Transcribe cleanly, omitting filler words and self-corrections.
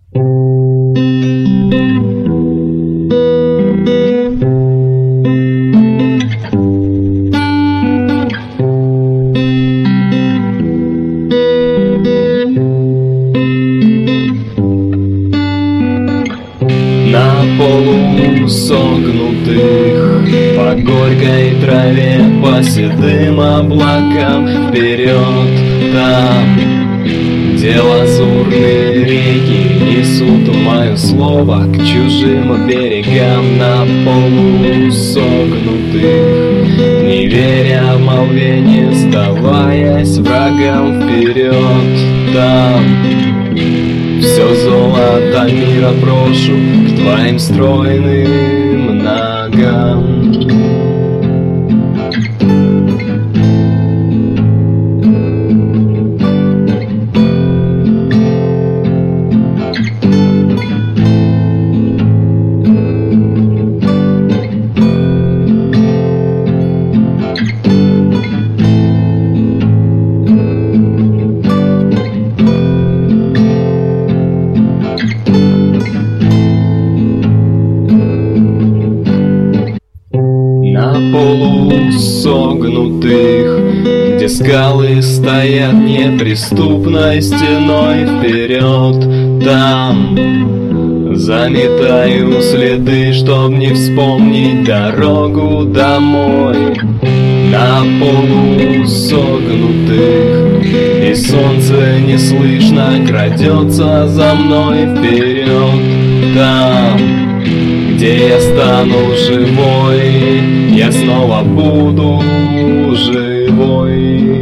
На полу согнутых по горькой траве, по седым облакам вперед, там, где лазурные реки несут мое слово к чужим берегам. На полу согнутых, не веря в молве, не сдаваясь врагам, вперед, там все золото мира брошу к твоим стройным ногам. На полу согнутых, где скалы стоят неприступной стеной, вперед, там заметаю следы, чтоб не вспомнить дорогу домой. На полу согнутых, и солнце неслышно крадется за мной, вперед, там, где я стану живой, я снова буду живой.